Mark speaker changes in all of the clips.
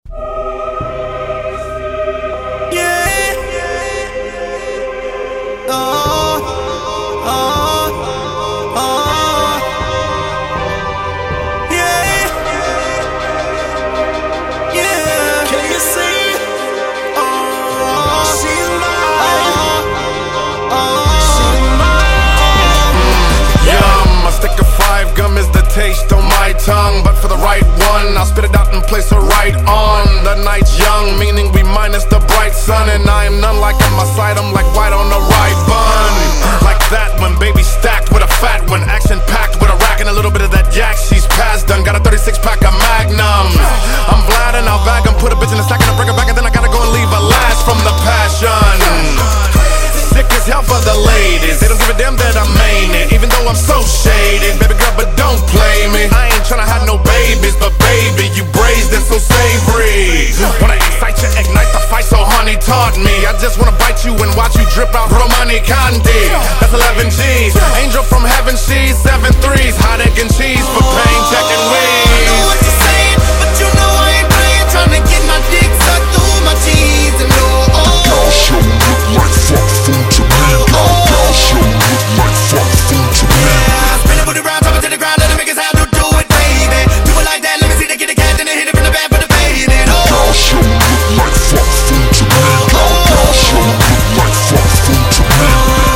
Speaker 1: Taste on my tongue, but for the right one, I'll spit it out and place her right on. The night's young, meaning we minus the bright sun, and I am none like on my side, I'm like white on the right bun. Like that when baby stacked with a fat one, action packed with a rack and a little bit of that yak. She's past done, got a 36 pack of Magnums. I'm glad and I'll bag 'em, put a bitch in a sack and I bring her back, and then I gotta go and leave a last from the passion. Sick as hell for the ladies, they don't give a damn that I'm main it, even though I'm so shaded. Baby girl, but don't play me, I ain't tryna have no babies, but baby, you braised and so savory. Wanna excite you, ignite the fight, so honey taught me. I just wanna bite you and watch you drip out Romani Candy. That's 11 G's, angel from heaven, she's 7 3s. Hot egg and cheese for pain, check and wheeze.
Speaker 2: I know what you're saying, but you know I ain't playing, tryna get my dick sucked through my cheese and no.
Speaker 3: Y'all show look like fuck food to me. Y'all show look like fuck food to me.
Speaker 2: Spin it, put it round, drop it to the ground, let it make us have to do it, baby. Do it like that, let me see the kitty cat, then hit it from the back for the baby.
Speaker 3: Y'all show look like fuck food to me. Y'all show look like fuck food to me.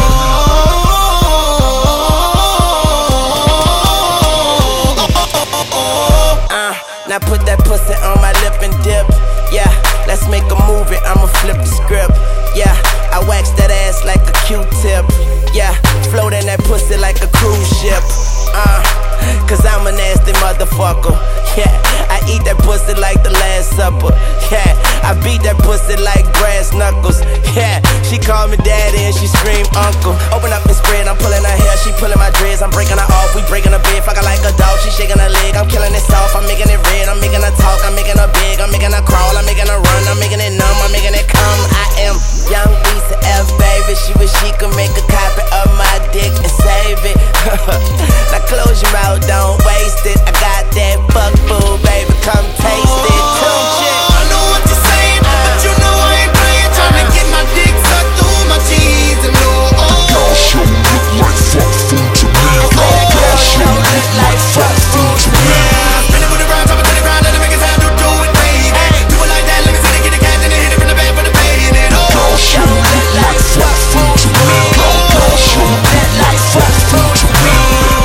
Speaker 2: Now put that pussy on my lip and dip. Yeah, let's make a movie, I'ma flip the script. Yeah, I wax that ass like a Q-tip. Yeah, float in that pussy like a cruise ship. Cause I'm a nasty motherfucker. Yeah, I eat that pussy like the Last Supper. Yeah, I beat that pussy like brass knuckles. Yeah, she call me daddy and she scream uncle. Open up and spread, I'm pulling her hair, she pulling my dreads. I'm breaking her off, we breaking her bed. Fuck her like a dog, she shaking her leg. I'm killing it soft, I'm making it red. I'm making her talk, I'm making her big. I'm making her crawl, I'm making her run. I'm making it numb, I'm making it come. I am young Lisa F, baby. She wish she could make a copy of my dick and save it. Now close your mouth, don't waste it. I got that fuck food, baby, come taste it. Tune chick. I know what you're saying, but you know I ain't playing, trying to get my dick sucked through my cheese and no.
Speaker 3: Y'all show look like fuck food to me. Y'all show look like fuck food to me.
Speaker 2: Spin it, put it round, drop it to the ground, let it make us have to do it, baby. Do it like that, let me see the kitty cat, then hit it from the back for the baby.
Speaker 3: Y'all show look like fuck food to me. Y'all show look like fuck food to me.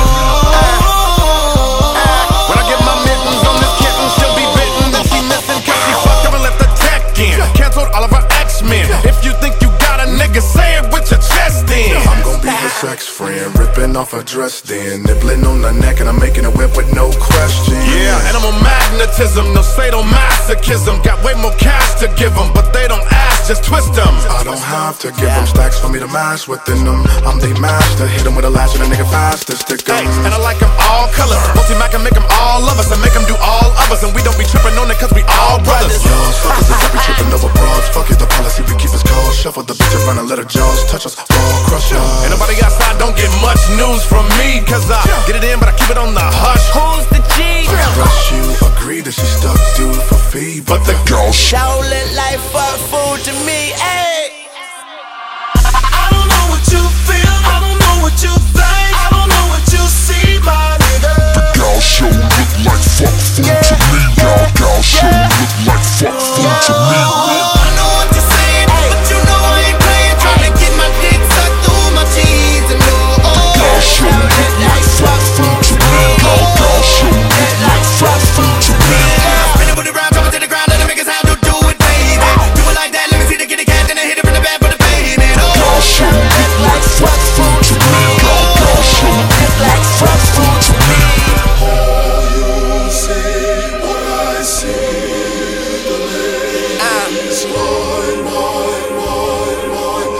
Speaker 1: When I get my mittens on this kitten, she'll be bitten, then she missing cause she fucked up and left the tech in. Canceled all of her X-Men. If you think you got a nigga, say it with your chest in.
Speaker 3: I'm gon' be her sex friend, ripping off her dress then, nibbling on her neck and I'm making it whip with no question.
Speaker 1: Yeah, animal magnetism, no sadomasochism. Got way more cash to give them, but they don't ask, just twist them.
Speaker 3: I don't have to give them stacks for me to mash within them. I'm the master, hit them with a lash and a nigga faster, stick them.
Speaker 1: And I like them all colors. Multi-Mac can make them all love us and make them do all of us. And we don't be tripping on it cause we all brothers.
Speaker 3: Y'all suckers is every tripping over broads. Fuck is the policy, we keep us cold. Shuffle the bitch around and let her jaws touch us. All crush us.
Speaker 1: Ain't nobody outside don't get much news from me, cause I get it in but I keep it on the hush. Who's the G?
Speaker 3: Trust you, agree that she stuck due for fee, but the girl
Speaker 2: show look like fuck food to me, ayy.
Speaker 4: I don't know what you feel, I don't know what you think, I don't know what you see, my nigga.
Speaker 3: the girl show look like fuck food to me. Y'all show look like fuck food to me.
Speaker 2: I know what you're saying, but you know I ain't playing, trying to get my dick sucked through my cheese and no.
Speaker 3: Y'all show look like fuck food to me. Y'all show look like fuck food to me.
Speaker 2: Spin it, put it round, drop it to the ground, let it make us have to do it, baby. Do it like that, let me see the kitty cat, then hit it from the back for the baby.
Speaker 3: Y'all show look like fuck food to me. Y'all show look like fuck food to me.
Speaker 4: All you see, what I see, the ladies, mine, mine, mine, mine,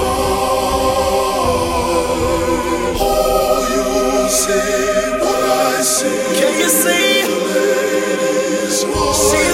Speaker 4: mine. All you see, what I see,
Speaker 2: Can you see?
Speaker 4: the ladies, mine.